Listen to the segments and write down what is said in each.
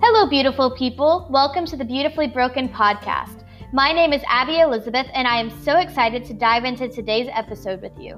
Hello, beautiful people. Welcome to the Beautifully Broken podcast. My name is Abby Elizabeth, and I am so excited to dive into today's episode with you.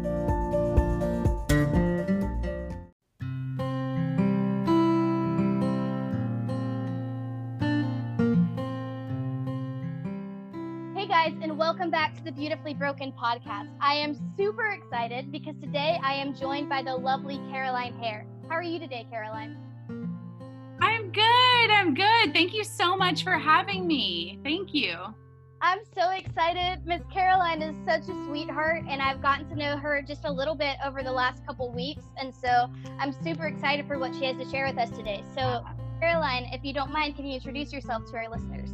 Hey guys, and welcome back to the Beautifully Broken podcast. I am super excited because today I am joined by the lovely Caroline Hare. How are you today, Caroline? I'm good. Thank you so much for having me. Thank you. I'm so excited. Miss Caroline is such a sweetheart, and I've gotten to know her just a little bit over the last couple weeks, and so I'm super excited for what she has to share with us today. So, Caroline, if you don't mind, can you introduce yourself to our listeners?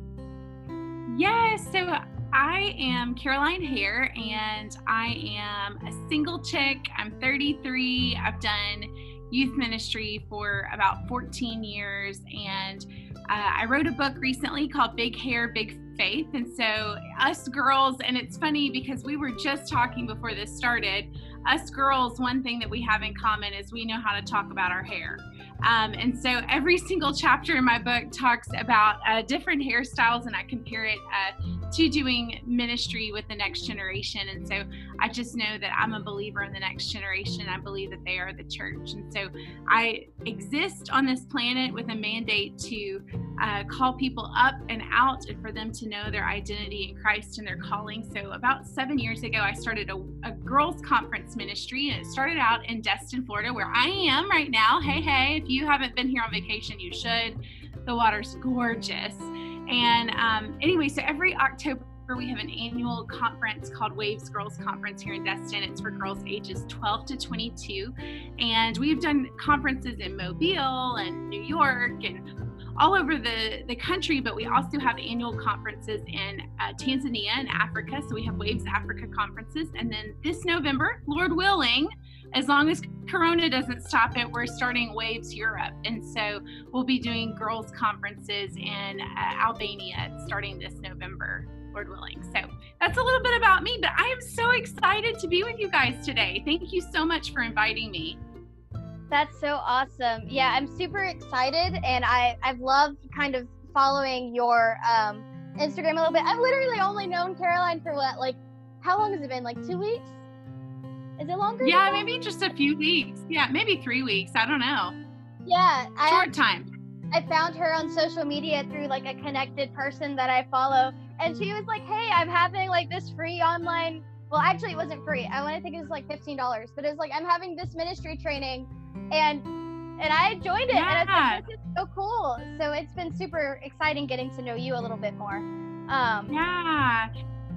Yes, so I am Caroline Hare, and I am a single chick. I'm 33. I've done youth ministry for about 14 years, and I wrote a book recently called Big Hair, Big Faith. And so us girls, and it's funny because we were just talking before this started, us girls, one thing that we have in common is we know how to talk about our hair. And so every single chapter in my book talks about different hairstyles, and I compare it to doing ministry with the next generation. And so I just know that I'm a believer in the next generation. I believe that they are the church. And so I exist on this planet with a mandate to call people up and out and for them to know their identity in Christ and their calling. So about 7 years ago, I started a girls conference ministry, and it started out in Destin, Florida, where I am right now. Hey, if you haven't been here on vacation, you should. The water's gorgeous. And anyway, so every October we have an annual conference called Waves Girls Conference here in Destin. It's for girls ages 12 to 22. And we've done conferences in Mobile and New York and all over the country, but we also have annual conferences in Tanzania and Africa. So we have Waves Africa conferences. And then this November, Lord willing, as long as Corona doesn't stop it, we're starting Waves Europe. And so we'll be doing girls conferences in Albania starting this November, Lord willing. So that's a little bit about me, but I am so excited to be with you guys today. Thank you so much for inviting me. That's so awesome. Yeah, I'm super excited, and I've loved kind of following your Instagram a little bit. I've literally only known Caroline for how long has it been? Like 2 weeks? Is it longer? Yeah, maybe just a few weeks. Yeah, maybe 3 weeks. I don't know. Yeah. Short time. I found her on social media through a connected person that I follow, and she was like, hey, I'm having this free online, well, actually it wasn't free. I think it was $15, but it was I'm having this ministry training, and I joined it. Yeah. And I was this is so cool. So it's been super exciting getting to know you a little bit more. Yeah.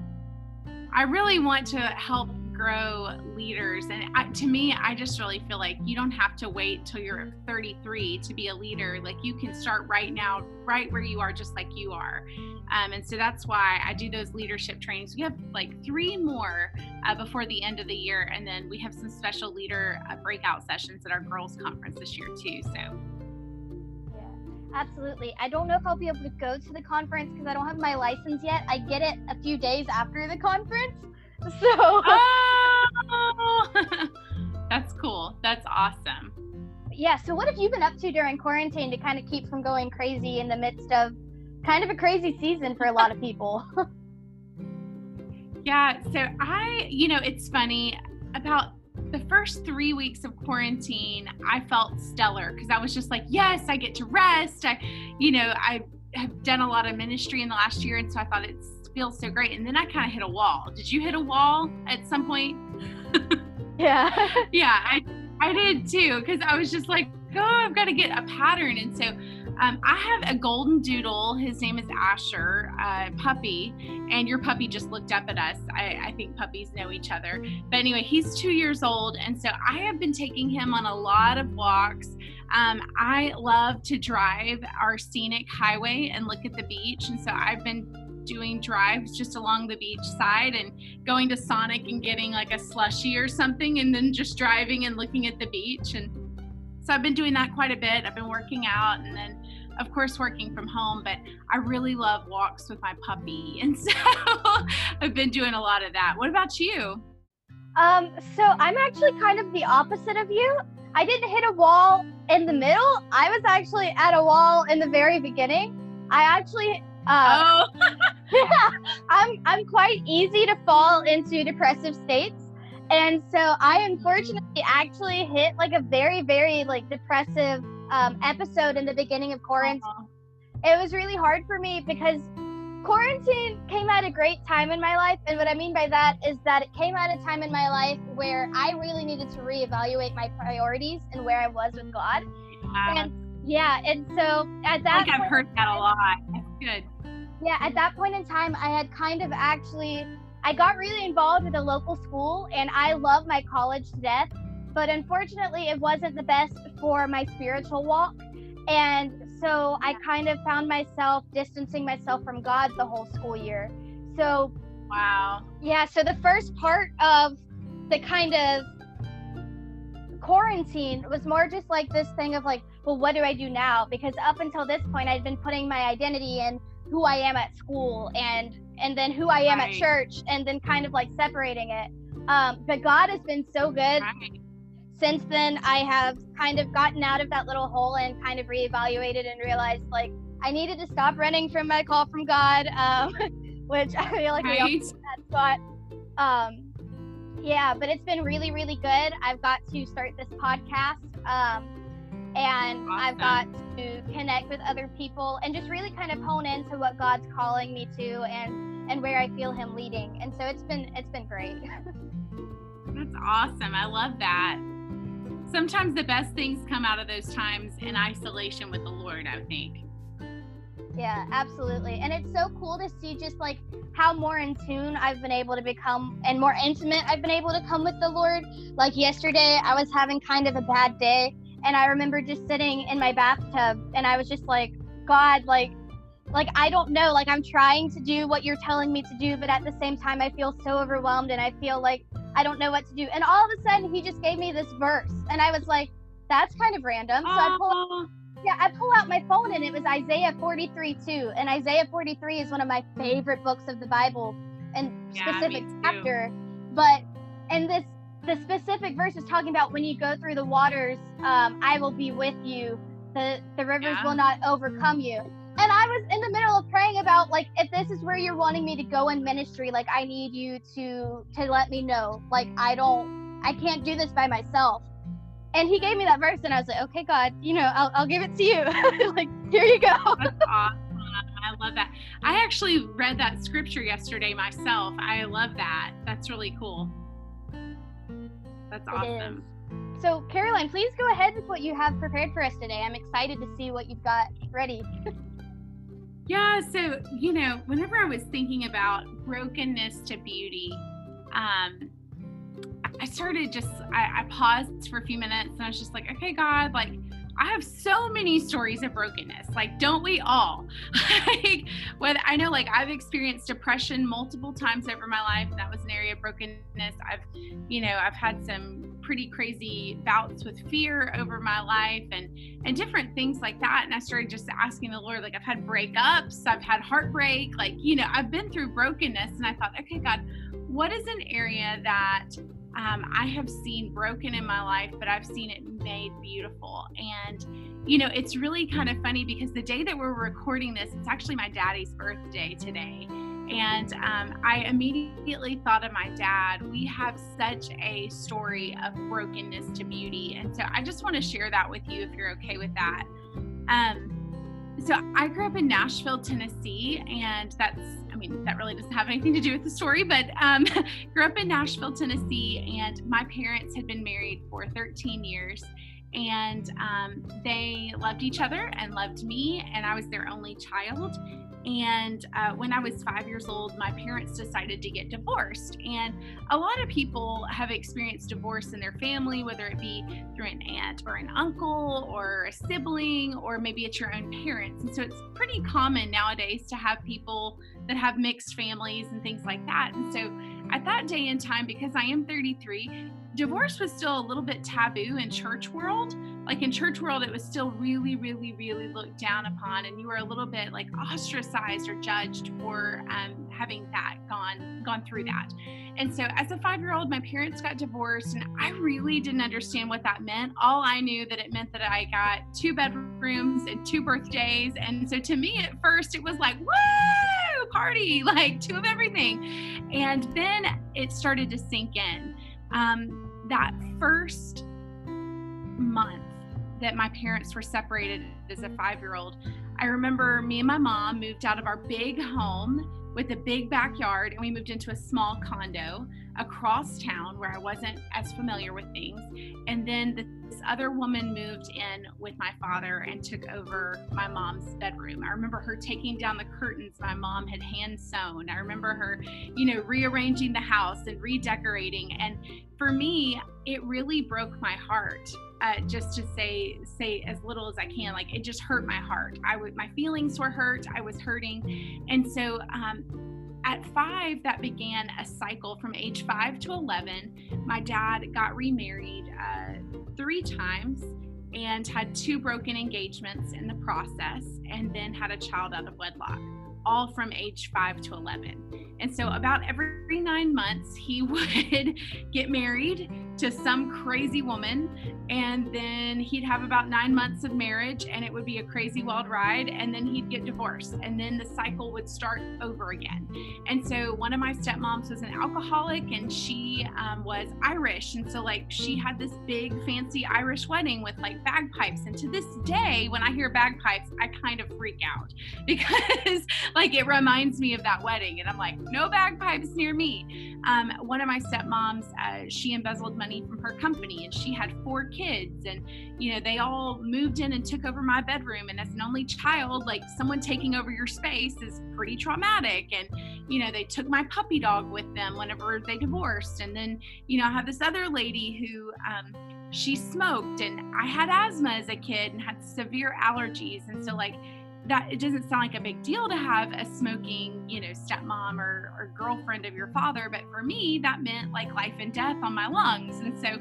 I really want to help grow leaders. And to me, I just really feel like you don't have to wait till you're 33 to be a leader. You can start right now, right where you are, just like you are. And so that's why I do those leadership trainings. We have 3 more before the end of the year. And then we have some special leader breakout sessions at our girls conference this year too. So. Yeah, absolutely. I don't know if I'll be able to go to the conference because I don't have my license yet. I get it a few days after the conference. So. Oh, that's cool. That's awesome. Yeah. So what have you been up to during quarantine to kind of keep from going crazy in the midst of kind of a crazy season for a lot of people? Yeah. So it's funny, about the first 3 weeks of quarantine, I felt stellar because I was just yes, I get to rest. I have done a lot of ministry in the last year. And so I thought it feels so great. And then I kind of hit a wall. Did you hit a wall at some point? Yeah. Yeah, I did too. Cause I was just I've got to get a pattern. And so I have a golden doodle. His name is Asher, puppy, and your puppy just looked up at us. I think puppies know each other. But anyway, he's 2 years old, and so I have been taking him on a lot of walks. I love to drive our scenic highway and look at the beach, and so I've been doing drives just along the beach side and going to Sonic and getting a slushie or something, and then just driving and looking at the beach. And so I've been doing that quite a bit. I've been working out, and then of course working from home, but I really love walks with my puppy. And so I've been doing a lot of that. What about you? So I'm actually kind of the opposite of you. I didn't hit a wall in the middle. I was actually at a wall in the very beginning. I actually Oh, yeah, I'm quite easy to fall into depressive states. And so I unfortunately actually hit like a very, very like depressive episode in the beginning of quarantine. It was really hard for me because quarantine came at a great time in my life. And what I mean by that is that it came at a time in my life where I really needed to reevaluate my priorities and where I was with God. And yeah, and so at that point, I've heard that a lot. That's good. Yeah, at that point in time, I had kind of I got really involved with a local school, and I love my college to death, but unfortunately it wasn't the best for my spiritual walk. And so I kind of found myself distancing myself from God the whole school year. So wow. Yeah, so the first part of the kind of quarantine was more just like this thing of like, well, what do I do now? Because up until this point, I'd been putting my identity in who I am at school and then who I am at church, and then kind of like separating it. But God has been so good. Since then, I have kind of gotten out of that little hole and kind of reevaluated and realized like I needed to stop running from my call from God, which I feel like we all in that spot. Yeah, but it's been really, really good. I've got to start this podcast, and awesome. I've got to connect with other people and just really kind of hone into what God's calling me to and where I feel Him leading. And so it's been great. That's awesome. I love that. Sometimes the best things come out of those times in isolation with the Lord, I think. Yeah, absolutely. And it's so cool to see just like how more in tune I've been able to become and more intimate I've been able to come with the Lord. Like yesterday, I was having kind of a bad day, and I remember just sitting in my bathtub, and I was just like, God, like I don't know, like I'm trying to do what you're telling me to do, but at the same time, I feel so overwhelmed, and I feel like I don't know what to do. And all of a sudden, He just gave me this verse, and I was like, that's kind of random. So I pull out my phone, and it was Isaiah 43:2, and Isaiah 43 is one of my favorite books of the Bible, and specific chapter. But the specific verse is talking about when you go through the waters, I will be with you. The rivers will not overcome you. And I was in the middle of praying about like, if this is where you're wanting me to go in ministry, like I need you to let me know. Like I can't do this by myself. And He gave me that verse, and I was like, okay, God, I'll give it to you. Like, here you go. That's awesome. I love that. I actually read that scripture yesterday myself. I love that. That's really cool. That's awesome. So, Caroline, please go ahead with what you have prepared for us today. I'm excited to see what you've got ready. Yeah, so, whenever I was thinking about brokenness to beauty, I started I paused for a few minutes, and I was just like, okay, God, like, I have so many stories of brokenness. Like, don't we all? I know, like, I've experienced depression multiple times over my life, and that was an area of brokenness. I've had some pretty crazy bouts with fear over my life and different things like that. And I started just asking the Lord, like, I've had breakups, I've had heartbreak, like, I've been through brokenness. And I thought, okay, God, what is an area that I have seen broken in my life, but I've seen it made beautiful? And, it's really kind of funny because the day that we're recording this, it's actually my daddy's birthday today. And I immediately thought of my dad. We have such a story of brokenness to beauty. And so I just want to share that with you if you're okay with that. So I grew up in Nashville, Tennessee, and that really doesn't have anything to do with the story, but grew up in Nashville, Tennessee, and my parents had been married for 13 years, and they loved each other and loved me, and I was their only child. And when I was 5 years old, my parents decided to get divorced. And a lot of people have experienced divorce in their family, whether it be through an aunt or an uncle or a sibling, or maybe it's your own parents. And so it's pretty common nowadays to have people that have mixed families and things like that. And so at that day and time, because I am 33, divorce was still a little bit taboo in church world. Like in church world, it was still really, really, really looked down upon, and you were a little bit like ostracized or judged for having that gone through that. And so as a 5-year-old, my parents got divorced, and I really didn't understand what that meant. All I knew that it meant that I got 2 bedrooms and 2 birthdays. And so to me at first it was like, woo, party, like 2 of everything. And then it started to sink in. That first month that my parents were separated as a 5-year-old, I remember me and my mom moved out of our big home with a big backyard, and we moved into a small condo across town where I wasn't as familiar with things. And then this other woman moved in with my father and took over my mom's bedroom. I remember her taking down the curtains my mom had hand sewn. I remember her, rearranging the house and redecorating. And for me, it really broke my heart. Just to say as little as I can, like it just hurt my heart. My feelings were hurt. I was hurting. And so at 5, that began a cycle from age 5 to 11. My dad got remarried 3 times and had 2 broken engagements in the process, and then had a child out of wedlock, all from age 5 to 11. And so about every 9 months, he would get married to some crazy woman, and then he'd have about 9 months of marriage, and it would be a crazy wild ride, and then he'd get divorced, and then the cycle would start over again. And so one of my stepmoms was an alcoholic, and she was Irish, and so like she had this big fancy Irish wedding with like bagpipes, and to this day when I hear bagpipes I kind of freak out, because like it reminds me of that wedding, and I'm like, no bagpipes near me. One of my stepmoms, she embezzled money from her company, and she had 4 kids, and they all moved in and took over my bedroom. And as an only child, like someone taking over your space is pretty traumatic. And they took my puppy dog with them whenever they divorced. And then I have this other lady who she smoked, and I had asthma as a kid and had severe allergies, and so like that, it doesn't sound like a big deal to have a smoking, stepmom or girlfriend of your father. But for me, that meant like life and death on my lungs. And so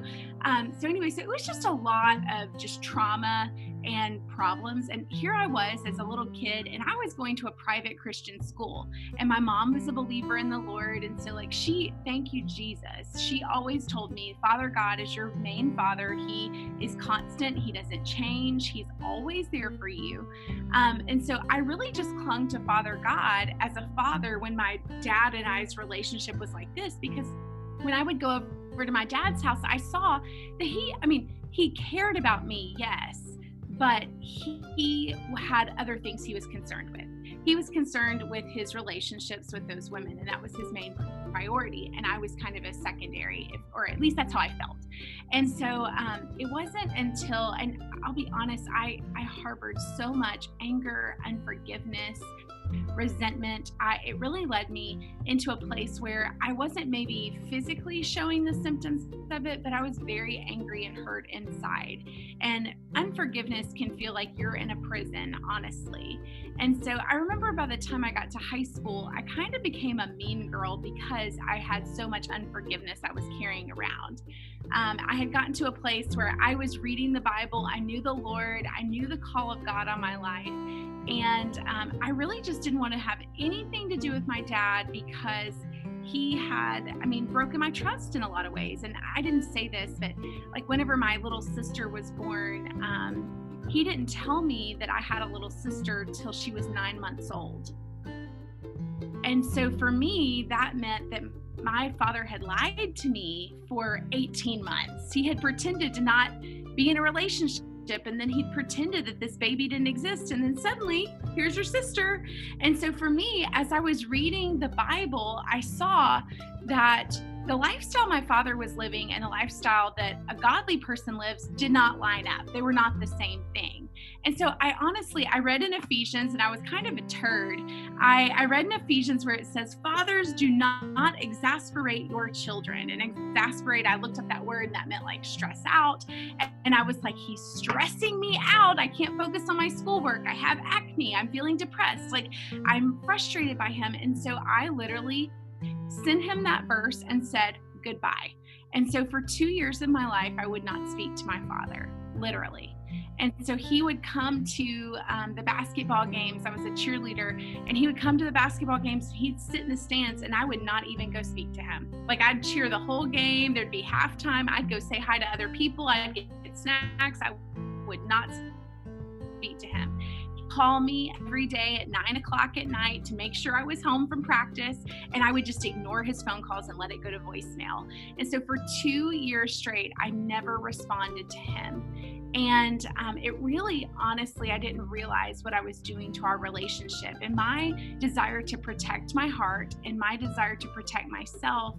it was just a lot of just trauma and problems. And here I was as a little kid, and I was going to a private Christian school, and my mom was a believer in the Lord. And so like thank you, Jesus. She always told me, Father God is your main father. He is constant. He doesn't change. He's always there for you. And so I really just clung to Father God as a father when my dad and I's relationship was like this, because when I would go over to my dad's house, I saw that he cared about me, yes, but he had other things he was concerned with. He was concerned with his relationships with those women, and that was his main priority. And I was kind of a secondary, or at least that's how I felt. And so it wasn't until, and I'll be honest, I harbored so much anger, unforgiveness, resentment. It really led me into a place where I wasn't maybe physically showing the symptoms of it, but I was very angry and hurt inside. And unforgiveness can feel like you're in a prison, honestly. And so I remember by the time I got to high school, I kind of became a mean girl because I had so much unforgiveness I was carrying around. I had gotten to a place where I was reading the Bible. I knew the Lord. I knew the call of God on my life. And I really just didn't want to have anything to do with my dad, because he had, broken my trust in a lot of ways. And I didn't say this, but like whenever my little sister was born, he didn't tell me that I had a little sister till she was 9 months old. And so for me, that meant that my father had lied to me for 18 months. He had pretended to not be in a relationship, and then he'd pretended that this baby didn't exist, and then suddenly here's your sister. And so for me, as I was reading the Bible, I saw that the lifestyle my father was living and the lifestyle that a godly person lives did not line up. They were not the same thing. And so I read in Ephesians, and I was kind of a turd. I read in Ephesians where it says, fathers, do not exasperate your children. And exasperate, I looked up that word, and that meant like stress out. And I was like, he's stressing me out. I can't focus on my schoolwork. I have acne. I'm feeling depressed. Like, I'm frustrated by him. And so I literally sent him that verse and said goodbye. And so for 2 years of my life, I would not speak to my father, literally. And so he would come to the basketball games. I was a cheerleader, and he would come to the basketball games. He'd sit in the stands, and I would not even go speak to him. Like, I'd cheer the whole game. There'd be halftime. I'd go say hi to other people. I'd get snacks. I would not speak to him. He'd call me every day at 9 o'clock at night to make sure I was home from practice, and I would just ignore his phone calls and let it go to voicemail. And so for 2 years straight, I never responded to him. And it really, honestly, I didn't realize what I was doing to our relationship. And my desire to protect my heart and my desire to protect myself,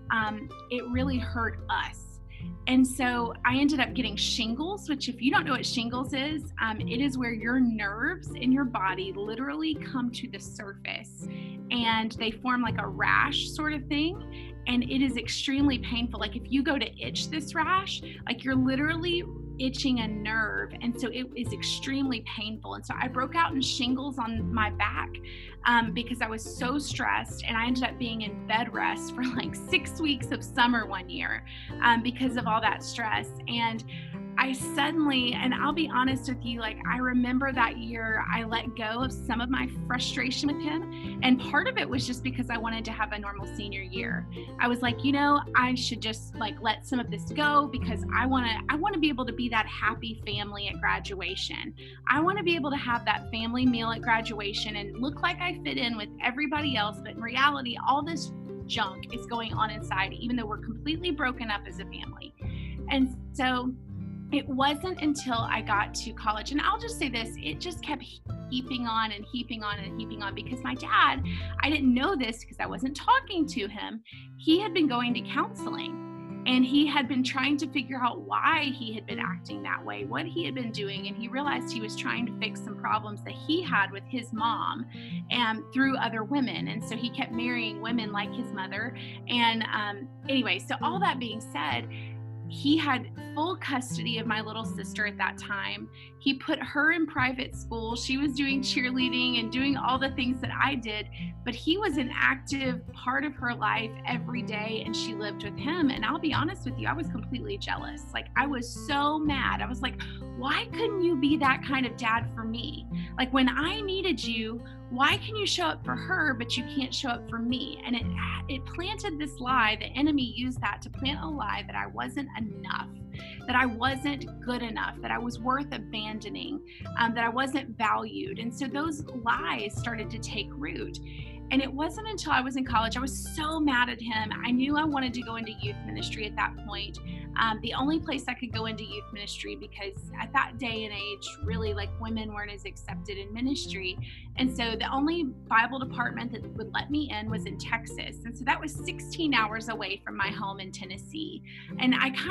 it really hurt us. And so I ended up getting shingles, which, if you don't know what shingles is, it is where your nerves in your body literally come to the surface and they form like a rash sort of thing. And it is extremely painful. Like, if you go to itch this rash, like, you're literally itching a nerve. And so it is extremely painful. And so I broke out in shingles on my back because I was so stressed. And I ended up being in bed rest for like 6 weeks of summer one year because of all that stress. And I suddenly, and I'll be honest with you, like, I remember that year I let go of some of my frustration with him. And part of it was just because I wanted to have a normal senior year. I was like, I should just like let some of this go because I want to be able to be that happy family at graduation. I want to be able to have that family meal at graduation and look like I fit in with everybody else. But in reality, all this junk is going on inside, even though we're completely broken up as a family. And so it wasn't until I got to college, and I'll just say this, it just kept heaping on and heaping on and heaping on because my dad, I didn't know this because I wasn't talking to him. He had been going to counseling, and he had been trying to figure out why he had been acting that way, what he had been doing, and he realized he was trying to fix some problems that he had with his mom and through other women. And so he kept marrying women like his mother. And anyway, so all that being said, he had full custody of my little sister at that time. He put her in private school. She was doing cheerleading and doing all the things that I did, but he was an active part of her life every day, and she lived with him. And I'll be honest with you, I was completely jealous. Like, I was so mad. I was like, why couldn't you be that kind of dad for me? Like, when I needed you, why can you show up for her, but you can't show up for me? And it planted this lie. The enemy used that to plant a lie that I wasn't enough, that I wasn't good enough, that I was worth abandoning, that I wasn't valued. And so those lies started to take root. And it wasn't until I was in college, I was so mad at him. I knew I wanted to go into youth ministry at that point. The only place I could go into youth ministry, because at that day and age, really, like, women weren't as accepted in ministry. And so the only Bible department that would let me in was in Texas. And so that was 16 hours away from my home in Tennessee. And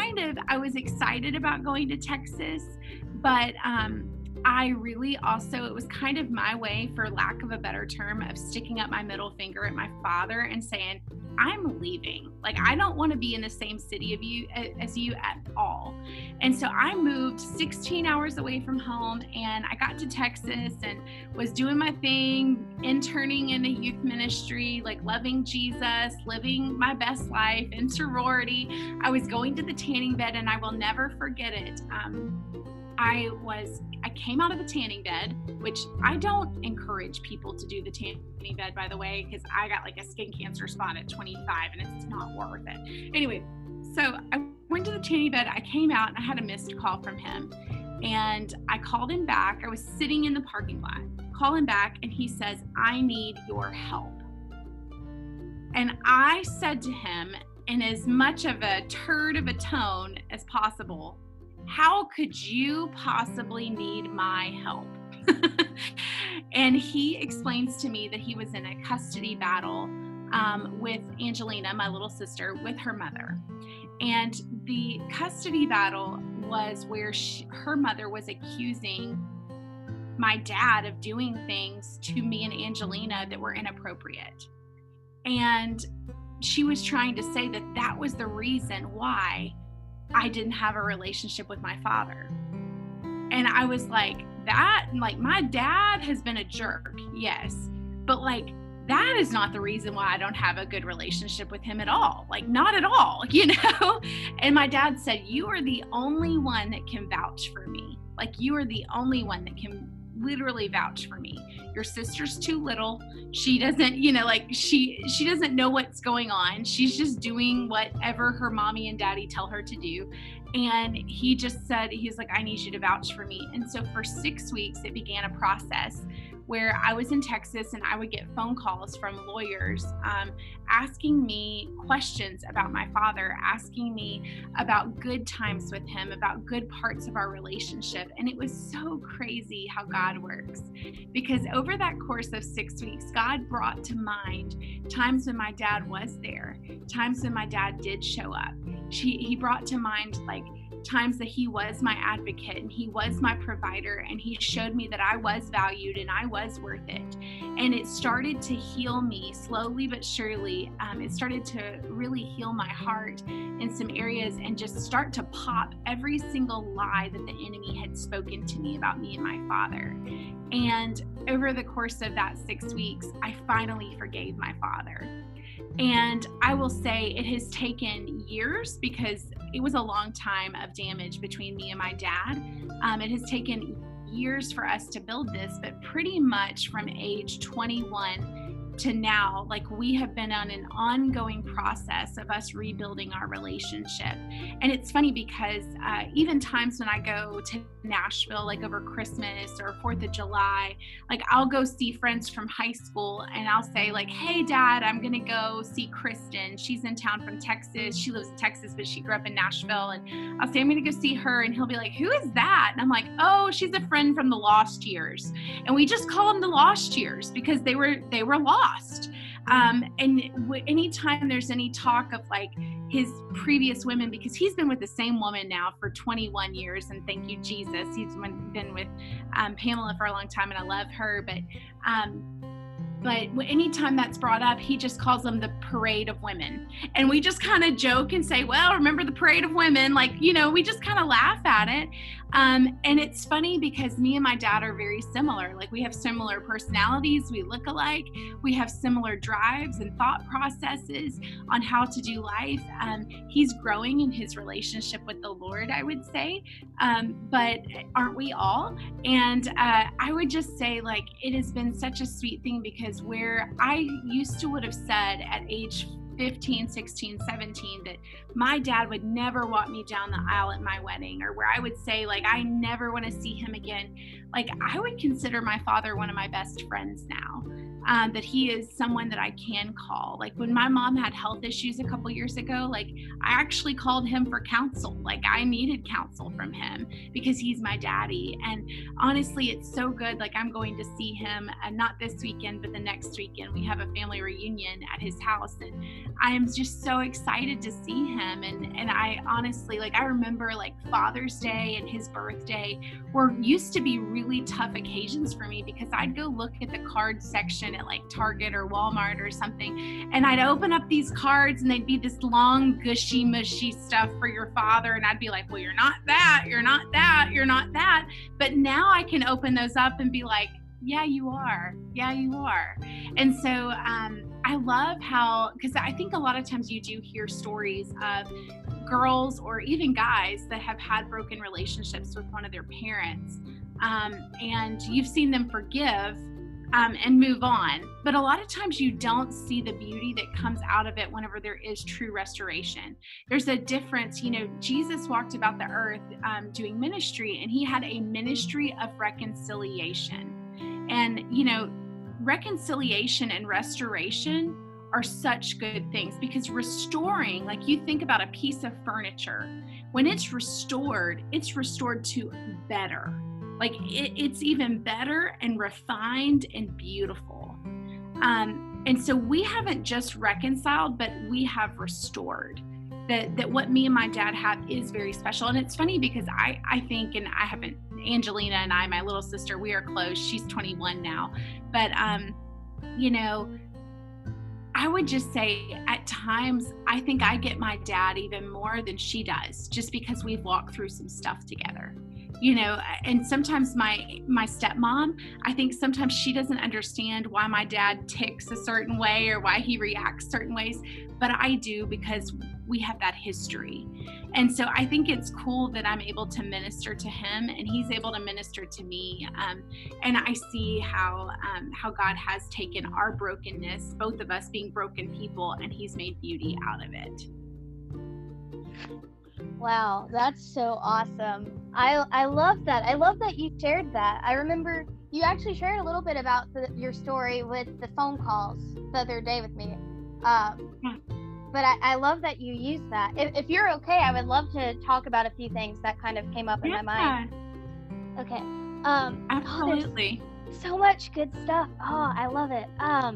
I was excited about going to Texas, but I really also, it was kind of my way, for lack of a better term, of sticking up my middle finger at my father and saying, I'm leaving. Like, I don't want to be in the same city as you at all. And so I moved 16 hours away from home, and I got to Texas and was doing my thing, interning in a youth ministry, like loving Jesus, living my best life in sorority. I was going to the tanning bed, and I will never forget it. I came out of the tanning bed, which I don't encourage people to do the tanning bed, by the way, because I got like a skin cancer spot at 25 and it's not worth it. Anyway, so I went to the tanning bed, I came out, and I had a missed call from him, and I called him back. I was sitting in the parking lot, call him back, and he says, I need your help. And I said to him, in as much of a turd of a tone as possible, how could you possibly need my help? And he explains to me that he was in a custody battle with Angelina, my little sister, with her mother. And the custody battle was where her mother was accusing my dad of doing things to me and Angelina that were inappropriate. And she was trying to say that that was the reason why I didn't have a relationship with my father. And I was like, my dad has been a jerk, yes, but like, that is not the reason why I don't have a good relationship with him at all. Like, not at all, And my dad said, you are the only one that can vouch for me. Like, you are the only one that can literally vouch for me. Your sister's too little. She doesn't, she doesn't know what's going on. She's just doing whatever her mommy and daddy tell her to do. And he just said, he's like, I need you to vouch for me. And so for 6 weeks, it began a process where I was in Texas and I would get phone calls from lawyers asking me questions about my father, asking me about good times with him, about good parts of our relationship. And it was so crazy how God works, because over that course of 6 weeks, God brought to mind times when my dad was there, times when my dad did show up. He brought to mind times that he was my advocate and he was my provider, and he showed me that I was valued and I was worth it. And it started to heal me slowly but surely. It started to really heal my heart in some areas and just start to pop every single lie that the enemy had spoken to me about me and my father. And over the course of that 6 weeks, I finally forgave my father. And I will say it has taken years, because it was a long time of damage between me and my dad. It has taken years for us to build this, but pretty much from age 21 to now, we have been on an ongoing process of us rebuilding our relationship. And it's funny because even times when I go to Nashville, over Christmas or 4th of July, I'll go see friends from high school and I'll say hey Dad, I'm going to go see Kristen. She's in town from Texas. She lives in Texas, but she grew up in Nashville. And I'll say, I'm going to go see her. And he'll be like, who is that? And I'm like, oh, she's a friend from the lost years. And we just call them the lost years because they were lost. And anytime there's any talk of his previous women, because he's been with the same woman now for 21 years, and thank you, Jesus. He's been with Pamela for a long time, and I love her. But anytime that's brought up, he just calls them the parade of women. And we just kind of joke and say, well, remember the parade of women? We just kind of laugh at it. And it's funny because me and my dad are very similar. We have similar personalities. We look alike. We have similar drives and thought processes on how to do life. He's growing in his relationship with the Lord, I would say. But aren't we all? And I would just say, it has been such a sweet thing, because where I used to would have said at age 15, 16, 17 that my dad would never walk me down the aisle at my wedding, or where I would say I never want to see him again. I would consider my father one of my best friends now. That he is someone that I can call. When my mom had health issues a couple years ago, I actually called him for counsel. I needed counsel from him because he's my daddy. And honestly, it's so good. I'm going to see him, not this weekend, but the next weekend. We have a family reunion at his house, and I am just so excited to see him. And I honestly, I remember Father's Day and his birthday used to be really tough occasions for me, because I'd go look at the card section at Target or Walmart or something, and I'd open up these cards and they'd be this long gushy mushy stuff for your father, and I'd be like, well, you're not that, you're not that, you're not that. But now I can open those up and be like, yeah, you are. Yeah, you are. And so I love how, because I think a lot of times you do hear stories of girls or even guys that have had broken relationships with one of their parents, and you've seen them forgive and move on. But a lot of times you don't see the beauty that comes out of it whenever there is true restoration. There's a difference. Jesus walked about the earth doing ministry, and he had a ministry of reconciliation. And, reconciliation and restoration are such good things, because restoring, you think about a piece of furniture, when it's restored to better. It's even better and refined and beautiful. And so we haven't just reconciled, but we have restored. That what me and my dad have is very special. And it's funny because I think, and I haven't, Angelina and I, my little sister, we are close. She's 21 now. But, I would just say at times, I think I get my dad even more than she does, just because we've walked through some stuff together. And sometimes my stepmom, I think sometimes she doesn't understand why my dad ticks a certain way or why he reacts certain ways, but I do, because we have that history. And so I think it's cool that I'm able to minister to him and he's able to minister to me. And I see how God has taken our brokenness, both of us being broken people, and he's made beauty out of it. Wow, that's so awesome. I love that. I love that you shared that. I remember you actually shared a little bit about your story with the phone calls the other day with me. But I love that you used that. If you're okay, I would love to talk about a few things that kind of came up in my mind. Okay. Absolutely. So much good stuff. Oh, I love it.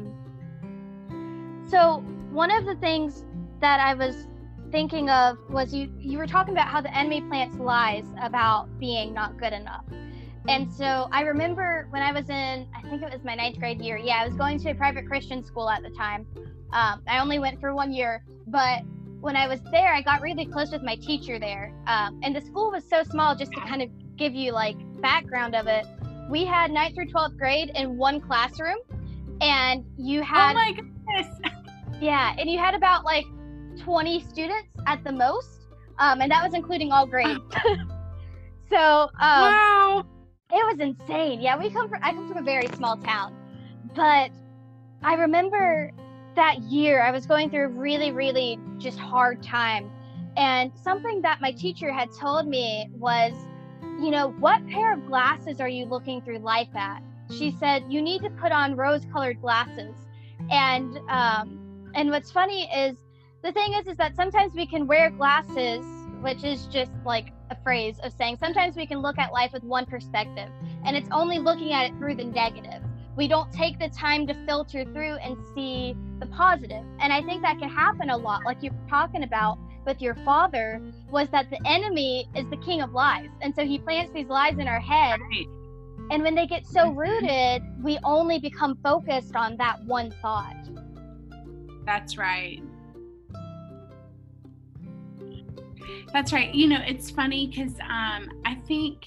So one of the things that I was thinking of was you were talking about how the enemy plants lies about being not good enough. And so I remember when I was in, I think it was my 9th grade year. Yeah, I was going to a private Christian school at the time. I only went for 1 year, but when I was there, I got really close with my teacher there. And the school was so small, just to kind of give you like background of it. We had 9th through 12th grade in one classroom, and you had, oh my goodness. Yeah, and you had about like 20 students at the most, and that was including all grades. So wow, it was insane. Yeah, I come from a very small town, but I remember that year I was going through a really, really just hard time, and something that my teacher had told me was, what pair of glasses are you looking through life at? She said, you need to put on rose-colored glasses. And what's funny is, the thing is that sometimes we can wear glasses, which is just like a phrase of saying sometimes we can look at life with one perspective, and it's only looking at it through the negative. We don't take the time to filter through and see the positive. And I think that can happen a lot, like you're talking about with your father, was that the enemy is the king of lies. And so he plants these lies in our head. Right. And when they get so rooted, we only become focused on that one thought. That's right. That's right. It's funny because I think,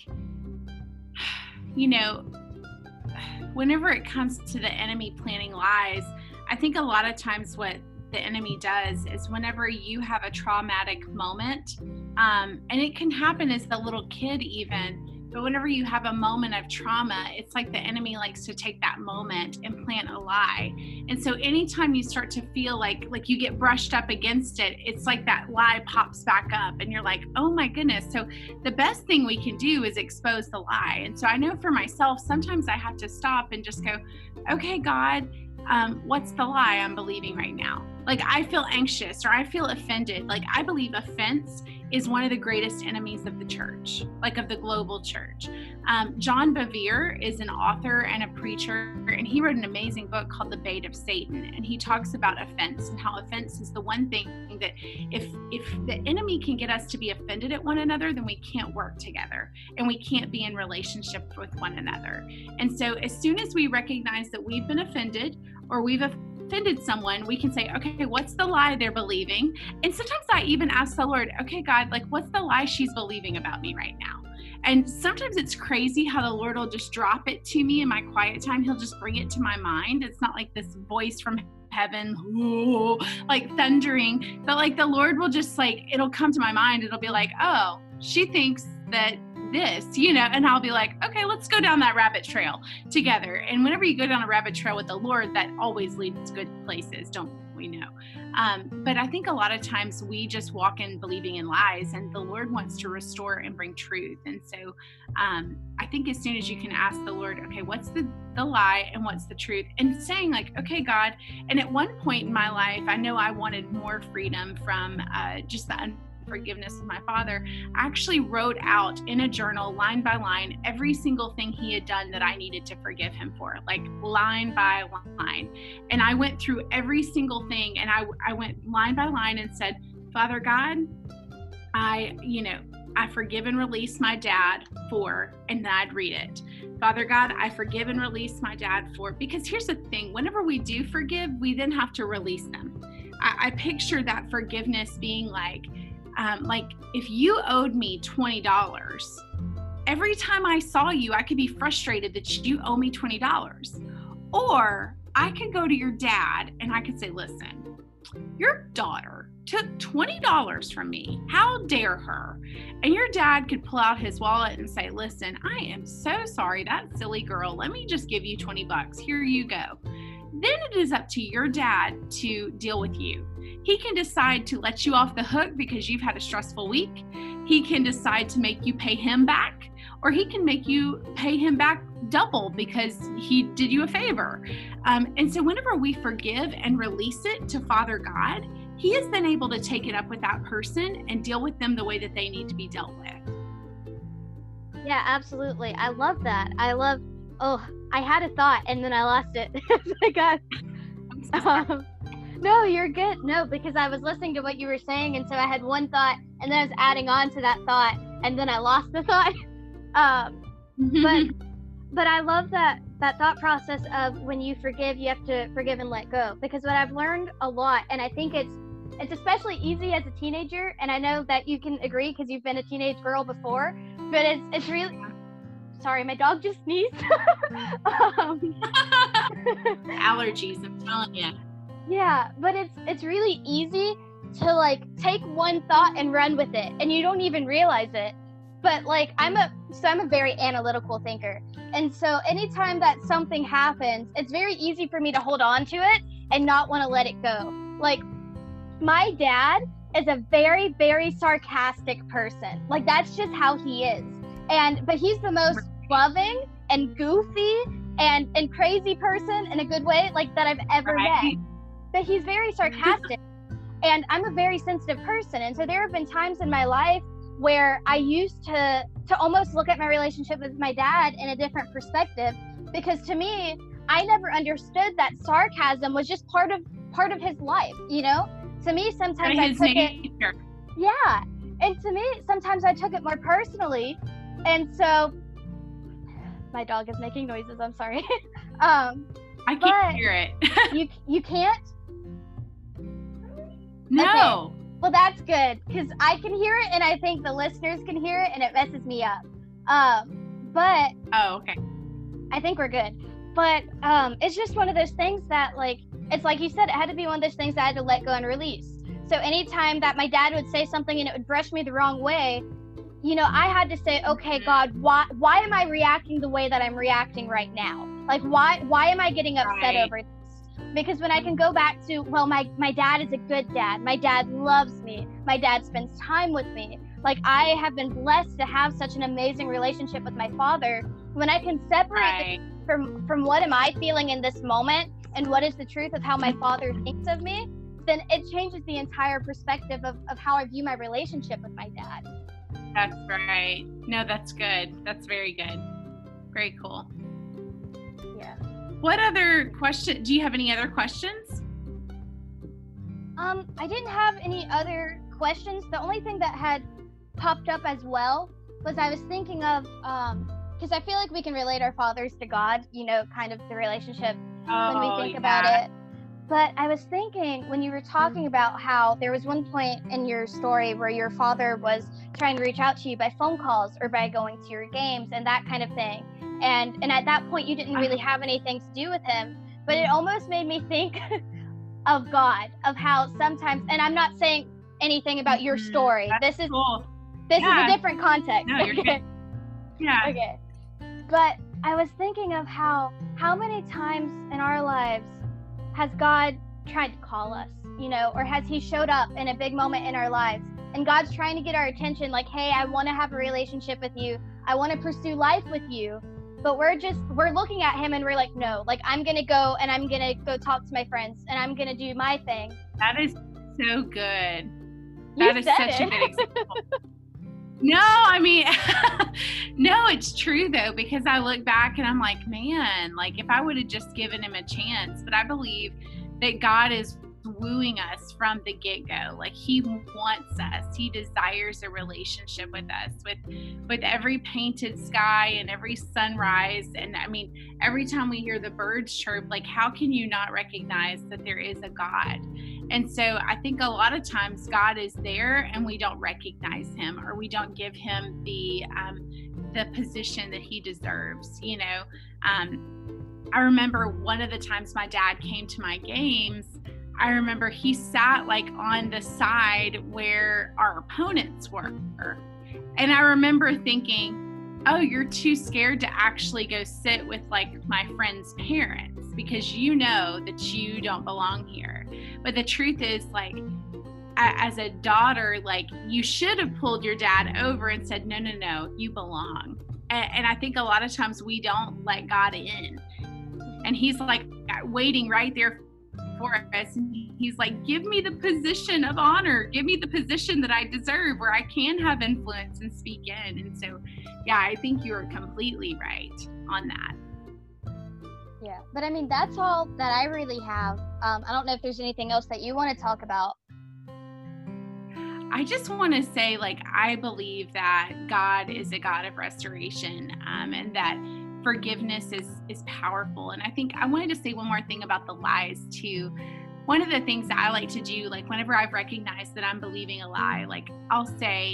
whenever it comes to the enemy planting lies, I think a lot of times what the enemy does is whenever you have a traumatic moment, and it can happen as the little kid even, but whenever you have a moment of trauma, it's like the enemy likes to take that moment and plant a lie. And so anytime you start to feel like you get brushed up against it, it's like that lie pops back up and you're like, oh my goodness. So the best thing we can do is expose the lie. And so I know for myself, sometimes I have to stop and just go, okay, God, what's the lie I'm believing right now? Like I feel anxious or I feel offended. Like I believe offense is one of the greatest enemies of the church, like of the global church. John Bevere is an author and a preacher, and he wrote an amazing book called The Bait of Satan. And he talks about offense and how offense is the one thing that if the enemy can get us to be offended at one another, then we can't work together and we can't be in relationship with one another. And so as soon as we recognize that we've been offended or we've offended someone, we can say, okay, what's the lie they're believing? And sometimes I even ask the Lord, okay, God, like what's the lie she's believing about me right now? And sometimes it's crazy how the Lord will just drop it to me in my quiet time. He'll just bring it to my mind. It's not like this voice from heaven, ooh, like thundering, but like the Lord will just it'll come to my mind. It'll be like, oh, she thinks that this, and I'll be like, okay, let's go down that rabbit trail together. And whenever you go down a rabbit trail with the Lord, that always leads to good places, don't we know? But I think a lot of times we just walk in believing in lies, and the Lord wants to restore and bring truth. And so I think as soon as you can ask the Lord, okay, what's the lie and what's the truth? And saying like, okay, God. And at one point in my life, I know I wanted more freedom from just the unforgiveness of my father. I actually wrote out in a journal, line by line, every single thing he had done that I needed to forgive him for, like line by line. And I went through every single thing, and I went line by line and said, Father God, I forgive and release my dad for, and then I'd read it. Father God, I forgive and release my dad for, because here's the thing, whenever we do forgive, we then have to release them. I picture that forgiveness being like if you owed me $20, every time I saw you, I could be frustrated that you owe me $20. Or I could go to your dad and I could say, listen, your daughter took $20 from me. How dare her? And your dad could pull out his wallet and say, listen, I am so sorry, that silly girl. Let me just give you $20. Here you go. Then it is up to your dad to deal with you. He can decide to let you off the hook because you've had a stressful week. He can decide to make you pay him back, or he can make you pay him back double because he did you a favor. And so whenever we forgive and release it to Father God, he is then able to take it up with that person and deal with them the way that they need to be dealt with. Yeah, absolutely. I love that. I had a thought and then I lost it. I got, no, you're good. No, because I was listening to what you were saying, and so I had one thought and then I was adding on to that thought and then I lost the thought. But I love that thought process of when you forgive, you have to forgive and let go. Because what I've learned a lot, and I think it's especially easy as a teenager, and I know that you can agree because you've been a teenage girl before, but it's really, sorry, my dog just sneezed. Allergies, I'm telling you. Yeah, but it's really easy to like take one thought and run with it, and you don't even realize it. But like I'm a very analytical thinker. And so anytime that something happens, it's very easy for me to hold on to it and not want to let it go. Like my dad is a very, very sarcastic person. Like that's just how he is. But he's the most loving and goofy and crazy person in a good way, like that I've ever met. But he's very sarcastic. And I'm a very sensitive person. And so there have been times in my life where I used to almost look at my relationship with my dad in a different perspective, because to me, I never understood that sarcasm was just part of his life, you know? To me, sometimes I took it, yeah. And to me, sometimes I took it more personally. And so my dog is making noises, I'm sorry. I can't hear it. You can't? No. Okay. Well, that's good, because I can hear it, and I think the listeners can hear it, and it messes me up. But oh, okay. I think we're good. But it's just one of those things that, like, it's like you said, it had to be one of those things that I had to let go and release. So anytime that my dad would say something and it would brush me the wrong way, you know, I had to say, okay, God, why am I reacting the way that I'm reacting right now? Like, why am I getting upset over this? Because when I can go back to, well, my dad is a good dad. My dad loves me. My dad spends time with me. Like, I have been blessed to have such an amazing relationship with my father. When I can separate from what am I feeling in this moment and what is the truth of how my father thinks of me, then it changes the entire perspective of how I view my relationship with my dad. That's right. No, that's good. That's very good. Very cool. Yeah. What other question? Do you have any other questions? I didn't have any other questions. The only thing that had popped up as well was I was thinking of, because I feel like we can relate our fathers to God, you know, kind of the relationship when we think about it. But I was thinking when you were talking about how there was one point in your story where your father was trying to reach out to you by phone calls or by going to your games and that kind of thing. And at that point, you didn't really have anything to do with him. But it almost made me think of God, of how sometimes, and I'm not saying anything about your story. This is cool. This is a different context. No, you're good. Yeah. Okay. But I was thinking of how many times in our lives has God tried to call us, you know, or has he showed up in a big moment in our lives and God's trying to get our attention, like, hey, I want to have a relationship with you. I want to pursue life with you. But we're looking at him and we're like, no, like, I'm going to go and I'm going to go talk to my friends and I'm going to do my thing. That is so good. That is such a good example. No, I mean, no, it's true though, because I look back and I'm like, man, like if I would have just given him a chance, but I believe that God is wooing us from the get-go. Like he wants us, he desires a relationship with us, with every painted sky and every sunrise. And I mean, every time we hear the birds chirp, like how can you not recognize that there is a God? And so I think a lot of times God is there and we don't recognize him, or we don't give him the position that he deserves. You know, I remember one of the times my dad came to my games, I remember he sat like on the side where our opponents were. And I remember thinking, oh, you're too scared to actually go sit with like my friend's parents because you know that you don't belong here. But the truth is, like, as a daughter, like, you should have pulled your dad over and said, no, you belong. And I think a lot of times we don't let God in. And he's like waiting right there for us. And he's like, give me the position of honor. Give me the position that I deserve where I can have influence and speak in. And so, yeah, I think you're completely right on that. Yeah, but I mean, that's all that I really have. I don't know if there's anything else that you want to talk about. I just want to say, like, I believe that God is a God of restoration, and that forgiveness is powerful. And I think I wanted to say one more thing about the lies too. One of the things that I like to do, like whenever I've recognized that I'm believing a lie, like I'll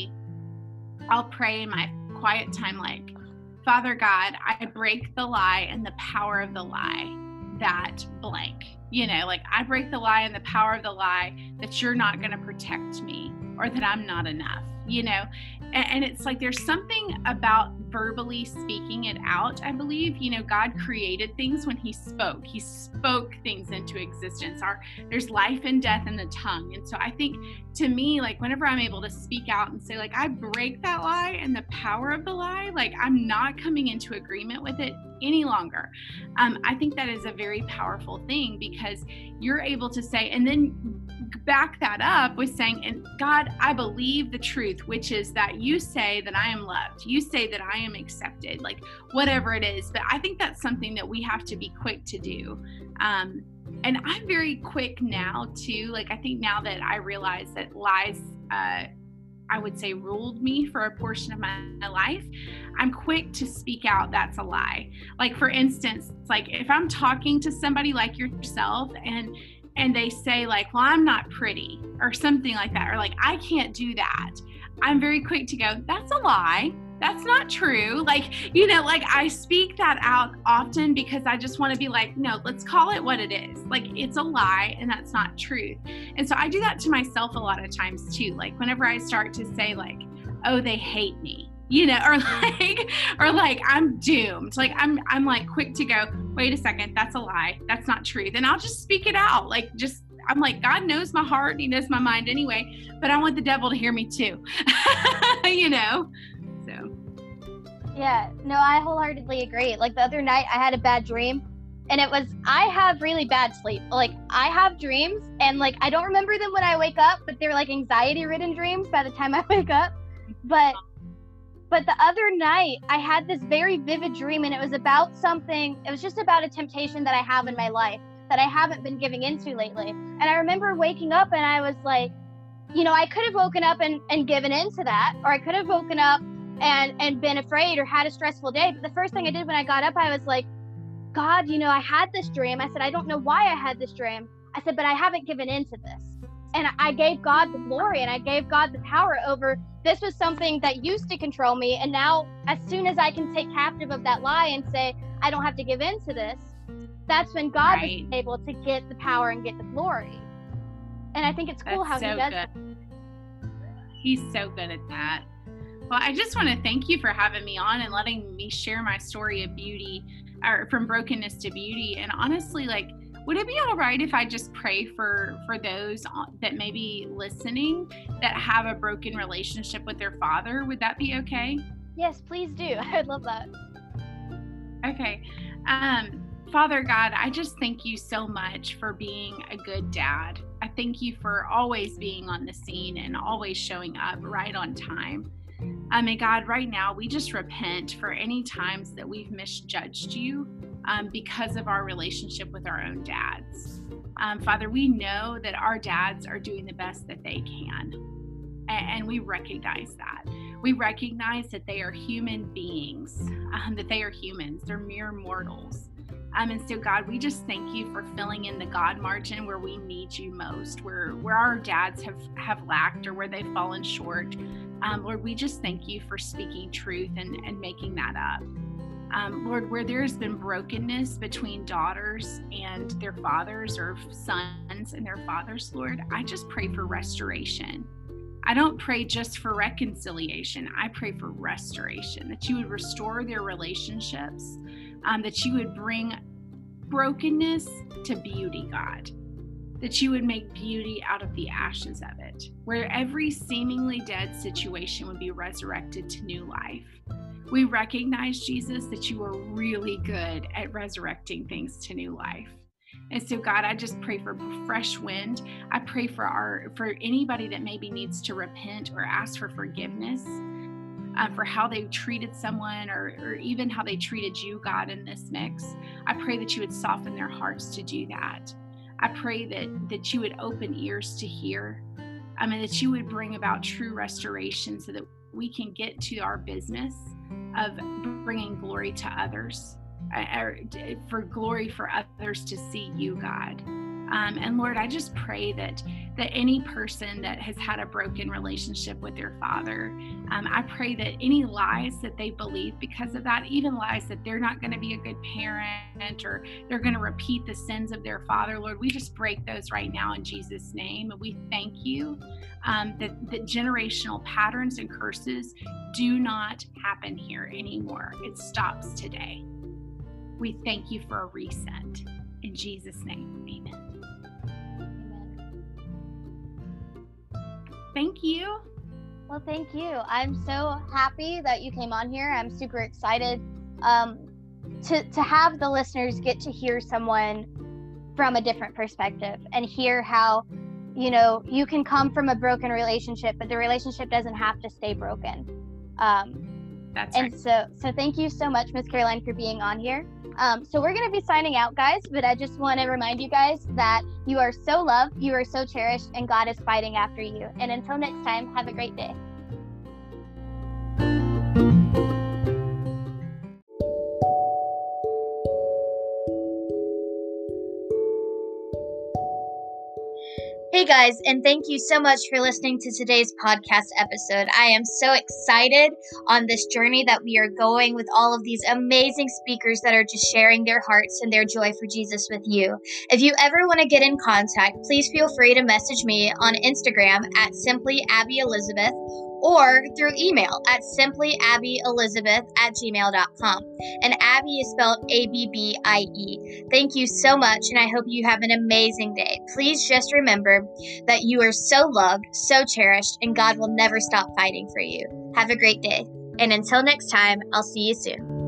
pray in my quiet time, like, Father God, I break the lie and the power of the lie that blank, like I break the lie and the power of the lie that you're not going to protect me or that I'm not enough, and it's like there's something about verbally speaking it out. I believe, God created things when he spoke things into existence. There's life and death in the tongue. And so I think, to me, like whenever I'm able to speak out and say, like, I break that lie and the power of the lie, like I'm not coming into agreement with it any longer. I think that is a very powerful thing, because you're able to say, and then back that up with saying, and God, I believe the truth, which is that you say that I am loved. You say that I am accepted, like whatever it is. But I think that's something that we have to be quick to do. And I'm very quick now too. Like, I think now that I realize that lies, I would say, ruled me for a portion of my life, I'm quick to speak out that's a lie. Like, for instance, like if I'm talking to somebody like yourself and they say like, well, I'm not pretty or something like that, or like, I can't do that, I'm very quick to go, that's a lie. That's not true. Like, like I speak that out often because I just want to be like, no, let's call it what it is. Like, it's a lie and that's not truth. And so I do that to myself a lot of times too. Like whenever I start to say like, oh, they hate me, or like I'm doomed. Like I'm like quick to go, wait a second, that's a lie. That's not truth. And I'll just speak it out. Like, I'm like, God knows my heart and he knows my mind anyway, but I want the devil to hear me too, So. Yeah, no, I wholeheartedly agree. Like the other night I had a bad dream, and I have really bad sleep. Like I have dreams and like I don't remember them when I wake up, but they're like anxiety ridden dreams by the time I wake up. But the other night I had this very vivid dream, and it was about something. It was just about a temptation that I have in my life that I haven't been giving into lately. And I remember waking up and I was like, I could have woken up and given into that, or I could have woken up and been afraid or had a stressful day. But the first thing I did when I got up, I was like, God, I had this dream. I said, I don't know why I had this dream. I said, but I haven't given into this. And I gave God the glory and I gave God the power over. This was something that used to control me. And now, as soon as I can take captive of that lie and say, I don't have to give into this, that's when God is able to get the power and get the glory. And I think it's cool how he does that. He's so good at that. Well, I just want to thank you for having me on and letting me share my story of beauty, or from brokenness to beauty. And honestly, like, would it be all right if I just pray for those that may be listening that have a broken relationship with their father? Would that be okay? Yes, please do. I would love that. Okay. Father God, I just thank you so much for being a good dad. I thank you for always being on the scene and always showing up right on time. And God, right now, we just repent for any times that we've misjudged you because of our relationship with our own dads. Father, we know that our dads are doing the best that they can, and we recognize that. We recognize that they are human beings, that they are humans. They're mere mortals. And so, God, we just thank you for filling in the God margin where we need you most, where our dads have lacked or where they've fallen short. Lord, we just thank you for speaking truth and making that up. Lord, where there's been brokenness between daughters and their fathers or sons sons and their fathers, Lord, I just pray for restoration. I don't pray just for reconciliation. I pray for restoration, that you would restore their relationships, that you would bring brokenness to beauty, God, that you would make beauty out of the ashes of it, where every seemingly dead situation would be resurrected to new life. We recognize, Jesus, that you are really good at resurrecting things to new life. And so, God, I just pray for fresh wind. I pray for anybody that maybe needs to repent or ask for forgiveness for how they treated someone or even how they treated you, God, in this mix. I pray that you would soften their hearts to do that. I pray that you would open ears to hear, and that you would bring about true restoration so that we can get to our business of bringing glory to others, for glory for others to see you, God. And Lord, I just pray that any person that has had a broken relationship with their father, I pray that any lies that they believe because of that, even lies that they're not going to be a good parent or they're going to repeat the sins of their father, Lord, we just break those right now in Jesus' name. And we thank you that generational patterns and curses do not happen here anymore. It stops today. We thank you for a reset. In Jesus' name, amen. Thank you. Well, thank you. I'm so happy that you came on here. I'm super excited to have the listeners get to hear someone from a different perspective and hear how, you can come from a broken relationship, but the relationship doesn't have to stay broken. That's right. And so thank you so much, Ms. Caroline, for being on here. So we're going to be signing out, guys, but I just want to remind you guys that you are so loved, you are so cherished, and God is fighting after you. And until next time, have a great day. Hey guys, and thank you so much for listening to today's podcast episode. I am so excited on this journey that we are going with all of these amazing speakers that are just sharing their hearts and their joy for Jesus with you. If you ever want to get in contact, please feel free to message me on Instagram at simplyabbyelizabeth or through email at simplyabbyelizabeth@gmail.com. And Abby is spelled Abbie. Thank you so much, and I hope you have an amazing day. Please just remember that you are so loved, so cherished, and God will never stop fighting for you. Have a great day. And until next time, I'll see you soon.